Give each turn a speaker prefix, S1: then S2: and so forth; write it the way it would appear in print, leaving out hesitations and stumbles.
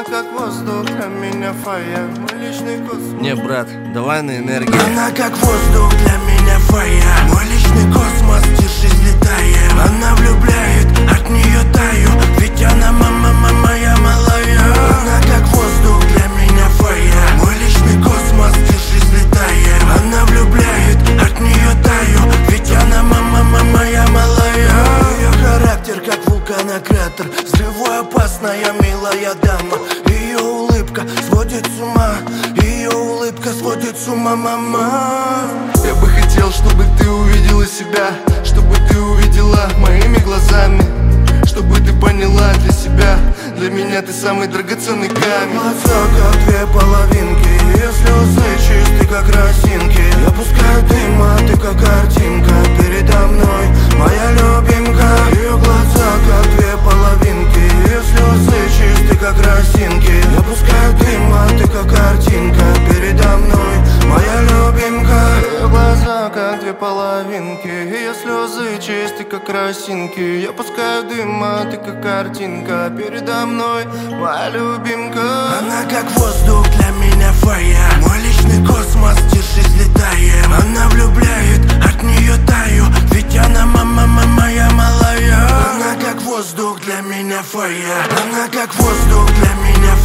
S1: как воздух, для меня фая, мой личный космос.
S2: Не, брат, давай на энергии.
S1: Она как воздух, для меня фая, мой личный космос, держись, летаем. Она влюбляет, от нее таю, ведь она мама моя малая. Она как воздух, для меня фая, мой личный космос, держись, летаем. Она влюбляет, от нее таю, ведь она мама моя малая. Ее характер как вулканократер, взрывоопасная милая дама. Ее улыбка сводит с ума, ее улыбка сводит с ума, мама.
S3: Я бы хотел, чтобы ты увидела себя, чтобы ты увидела моими глазами, чтобы ты поняла для себя, для меня ты самый драгоценный камень.
S1: Глаза как две половинки, ее слезы чисты как росинки. Я пускаю дым, а ты как картинка передо мной, моя любимка. Ее глаза как две половинки, ее слезы чисты как росинки. Я пускаю дым, а ты как картинка передо мной, моя любимка. Ее глаза как две половинки, ее слезы чисты как росинки. Я пускаю дым, а ты как картинка передо мной, моя любимка. Она как воздух, для меня фая, мой личный космос, держись, летаем. Она влюбляет, от нее таю, ведь она мама моя малая. Она как воздух, для меня фая, она как воздух, для меня